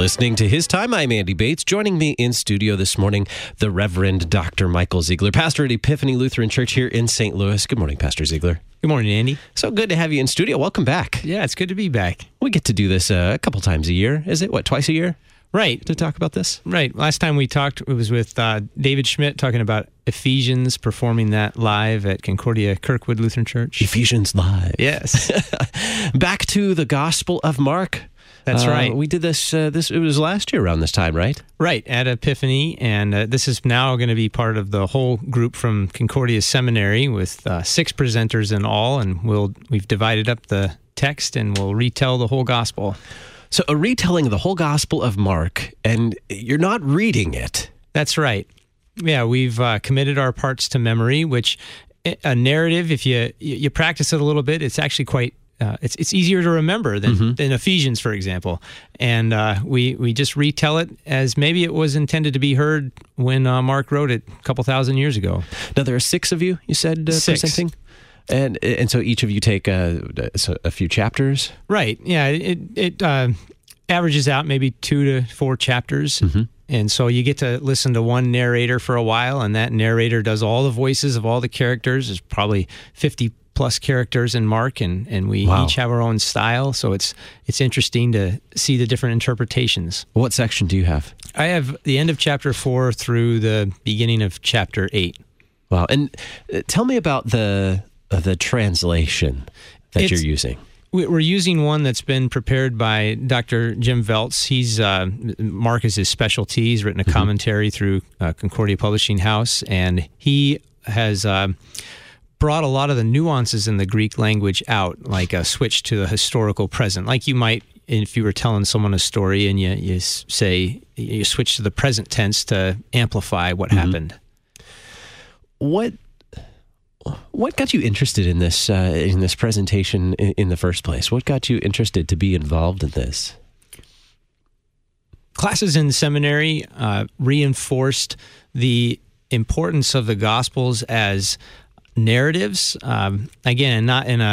listening to His Time. I'm Andy Bates. Joining me in studio this morning, the Reverend Dr. Michael Ziegler, pastor at Epiphany Lutheran Church here in St. Louis. Good morning, Pastor Ziegler. Good morning, Andy. So good to have you in studio. Welcome back. Yeah, it's good to be back. We get to do this a couple times a year. Is it, twice a year? Right. To talk about this? Right. Last time we talked, it was with David Schmidt talking about Ephesians, performing that live at Concordia Kirkwood Lutheran Church. Ephesians Live. Yes. Back to the Gospel of Mark. That's right. We did this, it was last year around this time, right? Right, at Epiphany, and this is now going to be part of the whole group from Concordia Seminary with 6 presenters in all, and we've divided up the text and we'll retell the whole gospel. So a retelling of the whole Gospel of Mark, and you're not reading it. That's right. Yeah, we've committed our parts to memory, which a narrative, if you practice it a little bit, it's actually quite it's easier to remember than Ephesians, for example. And we just retell it as maybe it was intended to be heard when Mark wrote it a couple thousand years ago. Now, there are 6 of you said, 6. presenting? And so each of you take a few chapters? Right, yeah. It averages out maybe 2 to 4 chapters. Mm-hmm. And so you get to listen to one narrator for a while, and that narrator does all the voices of all the characters. There's probably 50+ characters in Mark, and we each have our own style, so it's interesting to see the different interpretations. What section do you have? I have the end of chapter 4 through the beginning of chapter 8. Wow, and tell me about the translation that you're using. We're using one that's been prepared by Dr. Jim Veltz. Mark is his specialty. He's written a commentary through Concordia Publishing House, and he has brought a lot of the nuances in the Greek language out, like a switch to the historical present. Like you might, if you were telling someone a story and you switch to the present tense to amplify what happened. What got you interested in this presentation in the first place? What got you interested to be involved in this? Classes in seminary Reinforced the importance of the Gospels as narratives. Again, not in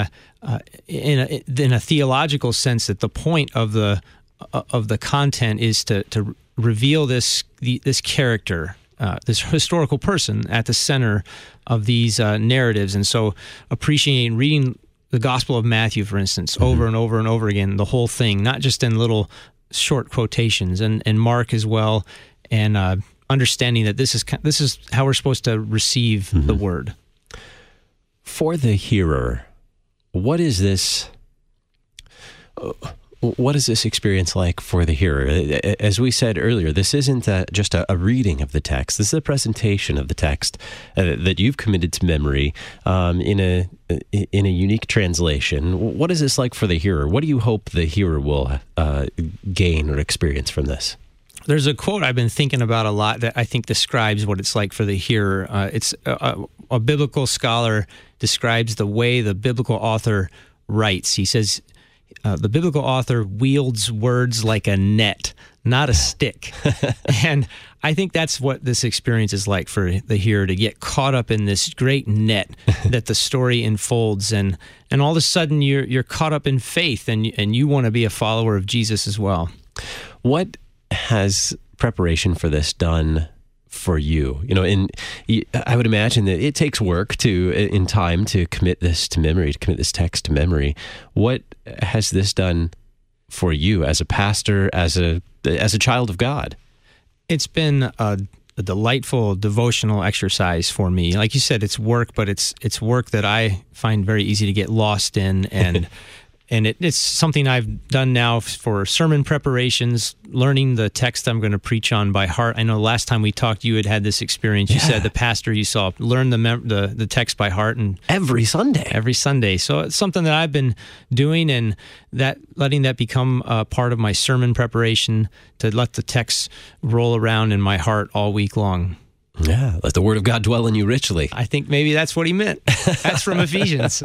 a theological sense, that the point of the content is to reveal this character, this historical person at the center of these narratives. And so appreciating reading the Gospel of Matthew, for instance, over and over and over again, the whole thing, not just in little short quotations, and Mark as well, and understanding that this is how we're supposed to receive the word. For the hearer, what is this experience like for the hearer? As we said earlier, this isn't just a reading of the text. This is a presentation of the text that you've committed to memory in a unique translation. What is this like for the hearer? What do you hope the hearer will gain or experience from this? There's a quote I've been thinking about a lot that I think describes what it's like for the hearer. It's a biblical scholar describes the way the biblical author writes. He says, the biblical author wields words like a net, not a stick. And I think that's what this experience is like for the hearer, to get caught up in this great net that the story unfolds. And all of a sudden you're caught up in faith, and you want to be a follower of Jesus as well. What has preparation for this done for you? I would imagine that it takes work in time to commit this to memory, to commit this text to memory. What has this done for you as a pastor, as a child of God? It's been a delightful devotional exercise for me. Like you said, it's work, but it's work that I find very easy to get lost in, and it's something I've done now for sermon preparations, learning the text I'm going to preach on by heart. I know last time we talked, you had this experience. You said the pastor you saw learned the text by heart, and every Sunday. So it's something that I've been doing, and letting that become a part of my sermon preparation, to let the text roll around in my heart all week long. Yeah, let the word of God dwell in you richly. I think maybe that's what he meant. That's from Ephesians.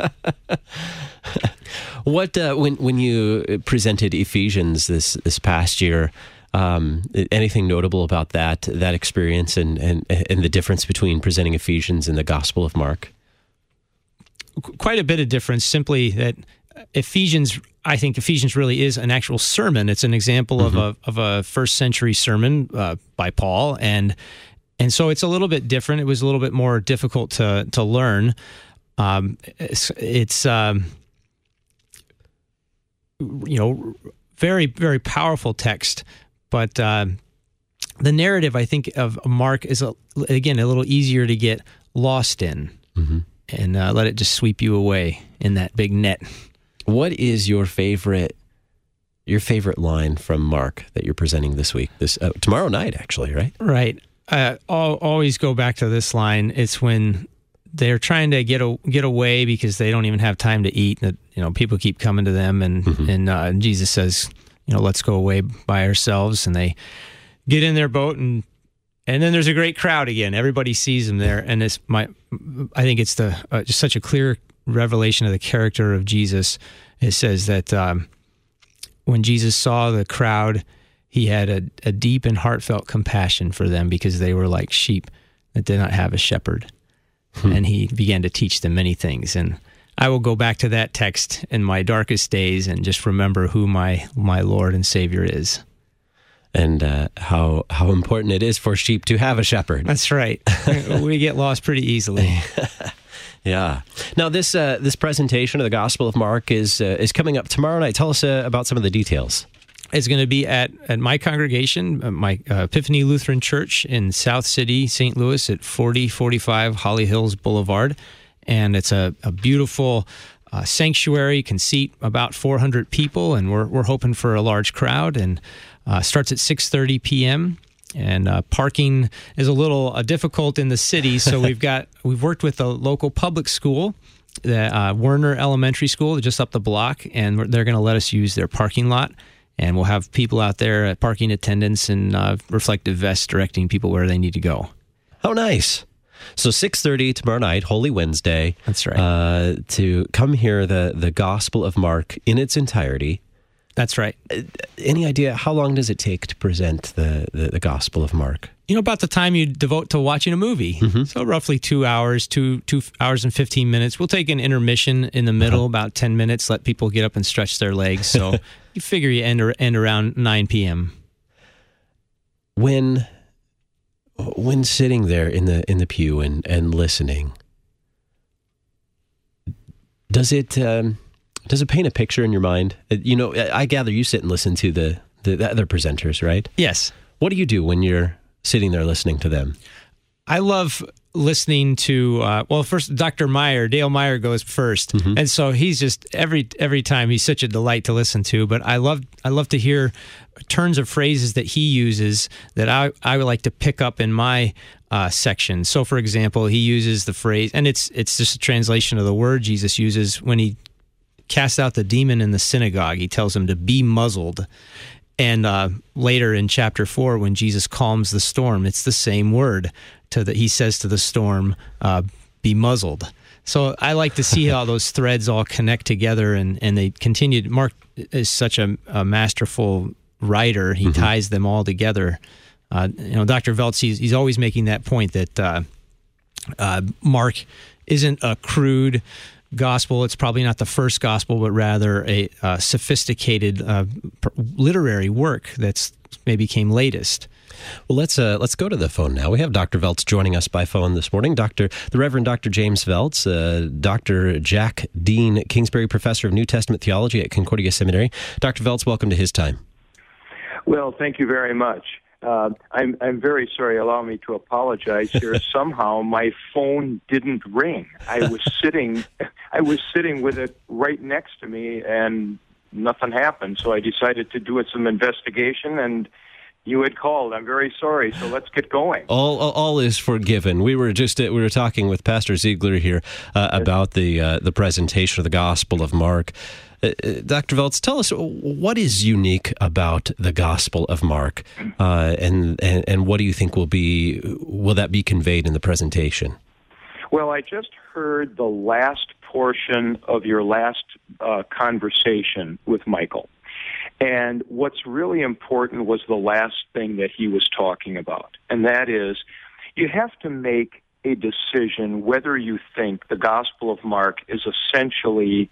What when you presented Ephesians this past year, anything notable about that experience and the difference between presenting Ephesians and the Gospel of Mark? Quite a bit of difference. Simply that Ephesians, I think Ephesians really is an actual sermon. It's an example of a first century sermon by Paul, and so it's a little bit different. It was a little bit more difficult to learn. It's very, very powerful text, but the narrative, I think, of Mark is again a little easier to get lost in, and let it just sweep you away in that big net. What is your favorite line from Mark that you're presenting this week? Tomorrow night, actually, right? Right. I'll always go back to this line. It's when they're trying to get away because they don't even have time to eat. People keep coming to them, and Jesus says, let's go away by ourselves. And they get in their boat, and then there's a great crowd again. Everybody sees them there, and I think it's just such a clear revelation of the character of Jesus. It says that when Jesus saw the crowd, he had a deep and heartfelt compassion for them because they were like sheep that did not have a shepherd. And he began to teach them many things. And I will go back to that text in my darkest days and just remember who my Lord and Savior is. And how important it is for sheep to have a shepherd. That's right. We get lost pretty easily. Yeah. Now, this presentation of the Gospel of Mark is coming up tomorrow night. Tell us about some of the details. It's going to be at my congregation, my Epiphany Lutheran Church in South City, St. Louis, at 4045 Holly Hills Boulevard. And it's a beautiful sanctuary, can seat about 400 people, and we're hoping for a large crowd. And starts at 6:30 p.m. And parking is a little difficult in the city, so we've worked with a local public school, the Werner Elementary School, just up the block, and they're going to let us use their parking lot. And we'll have people out there at parking attendants and reflective vests directing people where they need to go. How nice. So 6:30 tomorrow night, Holy Wednesday. That's right. To come hear the Gospel of Mark in its entirety. That's right. Any idea how long does it take to present the Gospel of Mark? About the time you devote to watching a movie. So roughly 2 hours, 2 hours and 15 minutes. We'll take an intermission in the middle, about 10 minutes, let people get up and stretch their legs. So you figure you end around 9 p.m. When sitting there in the pew and listening, does it paint a picture in your mind? I gather you sit and listen to the other presenters, right? Yes. What do you do when you're sitting there listening to them? I love listening to, first Dr. Meyer, Dale Meyer goes first. And so he's just, every time he's such a delight to listen to, but I love to hear turns of phrases that he uses that I would like to pick up in my section. So for example, he uses the phrase, and it's just a translation of the word Jesus uses when he casts out the demon in the synagogue. He tells him to be muzzled. And later in chapter 4, when Jesus calms the storm, it's the same word he says to the storm, be muzzled. So I like to see how those threads all connect together, and they continue. Mark is such a masterful writer. He ties them all together. Dr. Veltz, he's always making that point that Mark isn't a crude gospel. It's probably not the first gospel, but rather a sophisticated literary work that's maybe came latest. Well, let's go to the phone now. We have Dr. Veltz joining us by phone this morning. The Reverend Dr. James Veltz, Dr. Jack Dean Kingsbury, Professor of New Testament Theology at Concordia Seminary. Dr. Veltz, welcome to His Time. Well, thank you very much. I'm very sorry. Allow me to apologize here. Somehow my phone didn't ring. I was sitting with it right next to me, and nothing happened. So I decided to do some investigation, and you had called. I'm very sorry. So let's get going. All is forgiven. We were talking with Pastor Ziegler here about the presentation of the Gospel of Mark. Dr. Veltz, tell us what is unique about the Gospel of Mark, and what do you think will that be conveyed in the presentation? Well, I just heard the last portion of your last conversation with Michael. And what's really important was the last thing that he was talking about, and that is you have to make a decision whether you think the Gospel of Mark is essentially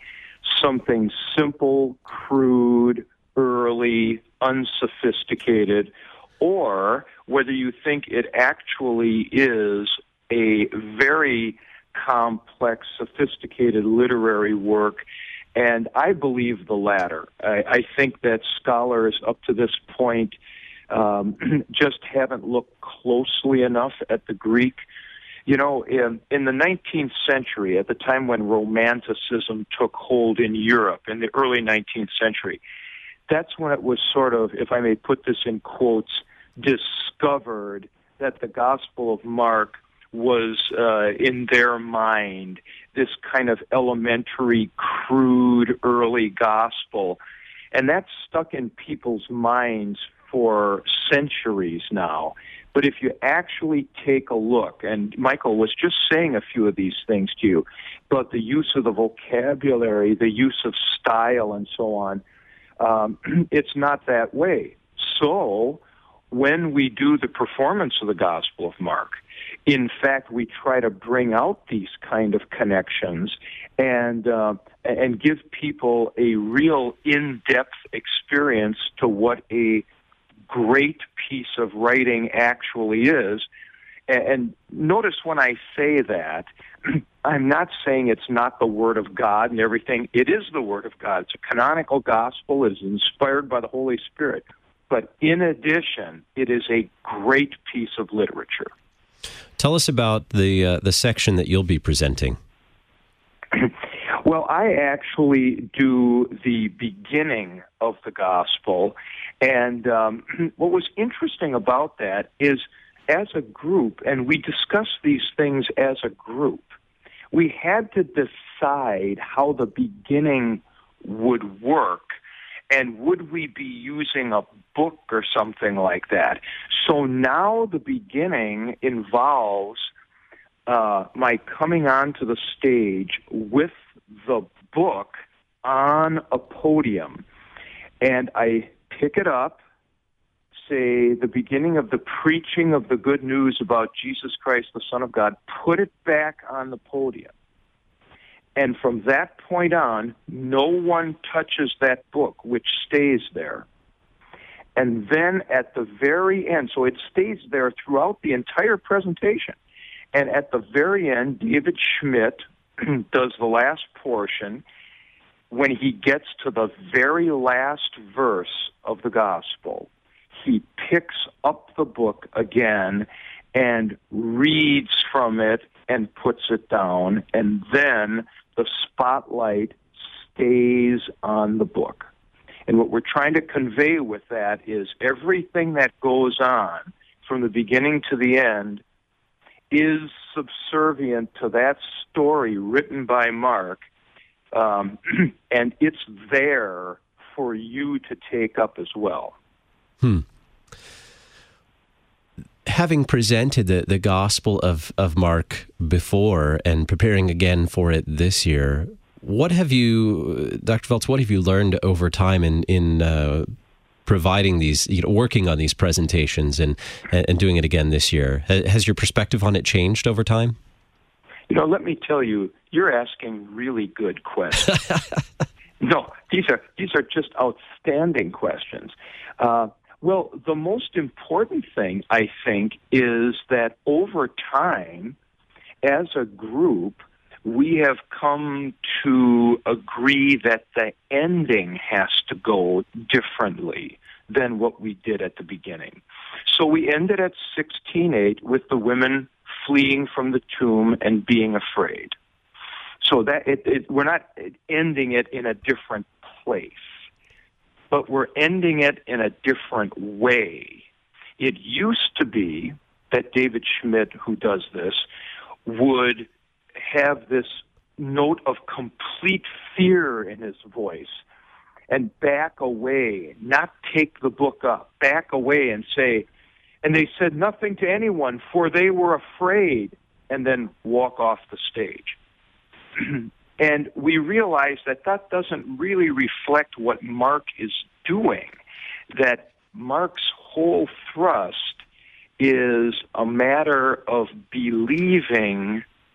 something simple, crude, early, unsophisticated, or whether you think it actually is a very complex, sophisticated literary work. And I believe the latter. I think that scholars up to this point just haven't looked closely enough at the Greek. You know, in the 19th century, at the time when Romanticism took hold in Europe, in the early 19th century, that's when it was sort of, if I may put this in quotes, discovered that the Gospel of Mark was, in their mind, this kind of elementary, crude, early gospel. And that's stuck in people's minds for centuries now. But if you actually take a look, and Michael was just saying a few of these things to you, but the use of the vocabulary, the use of style, and so on, it's not that way. So when we do the performance of the Gospel of Mark, in fact, we try to bring out these kind of connections and give people a real in-depth experience to what a great piece of writing actually is. And notice when I say that, I'm not saying it's not the Word of God and everything. It is the Word of God. It's a canonical gospel. It is inspired by the Holy Spirit. But in addition, it is a great piece of literature. Tell us about the section that you'll be presenting. Well, I actually do the beginning of the gospel, and what was interesting about that is, as a group, and we discussed these things as a group, we had to decide how the beginning would work, and would we be using a book or something like that. So now the beginning involves my coming onto the stage with the book on a podium, and I pick it up, say the beginning of the preaching of the good news about Jesus Christ, the Son of God, put it back on the podium. And from that point on, no one touches that book, which stays there. And then at the very end, so it stays there throughout the entire presentation. And at the very end, David Schmidt does the last portion. When he gets to the very last verse of the gospel, he picks up the book again and reads from it and puts it down. And then the spotlight stays on the book. And what we're trying to convey with that is everything that goes on from the beginning to the end is subservient to that story written by Mark, and it's there for you to take up as well. Having presented the Gospel of Mark before and preparing again for it this year, what have you, Dr. Volz, what have you learned over time in providing these, working on these presentations and doing it again this year? Has your perspective on it changed over time? Let me tell you, you're asking really good questions. No, these are just outstanding questions. Well, the most important thing, I think, is that over time, as a group, we have come to agree that the ending has to go differently than what we did at the beginning. So we ended at 16:8 with the women fleeing from the tomb and being afraid. So that we're not ending it in a different place, but we're ending it in a different way. It used to be that David Schmidt, who does this, would have this note of complete fear in his voice and back away, not take the book up, back away and say, and they said nothing to anyone, for they were afraid, and then walk off the stage. And we realize that doesn't really reflect what Mark is doing, that Mark's whole thrust is a matter of believing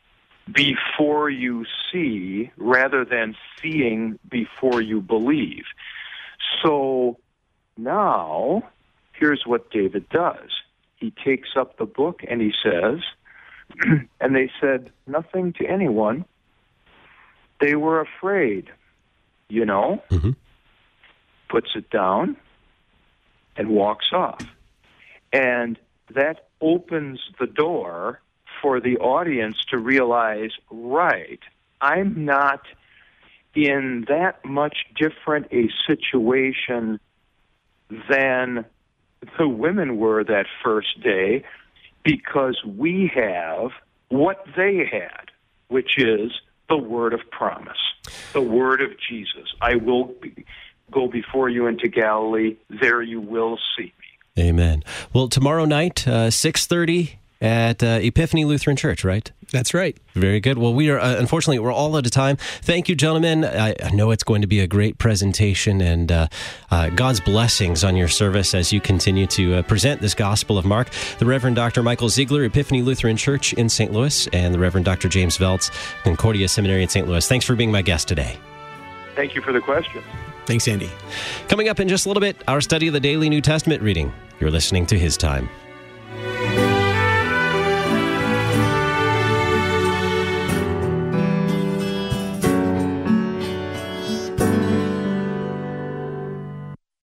before you see rather than seeing before you believe. So now, here's what David does. He takes up the book and he says, and they said nothing to anyone. They were afraid, Mm-hmm. Puts it down and walks off. And that opens the door for the audience to realize, right, I'm not in that much different a situation than the women were that first day, because we have what they had, which is the word of promise, the word of Jesus. I will go before you into Galilee. There you will see me. Amen. Well, tomorrow night, 6:30 at Epiphany Lutheran Church, right? That's right. Very good. Well, we are, unfortunately, we're all out of time. Thank you, gentlemen. I know it's going to be a great presentation, and God's blessings on your service as you continue to present this Gospel of Mark. The Reverend Dr. Michael Ziegler, Epiphany Lutheran Church in St. Louis, and the Reverend Dr. James Veltz, Concordia Seminary in St. Louis. Thanks for being my guest today. Thank you for the question. Thanks, Andy. Coming up in just a little bit, our study of the daily New Testament reading. You're listening to His Time.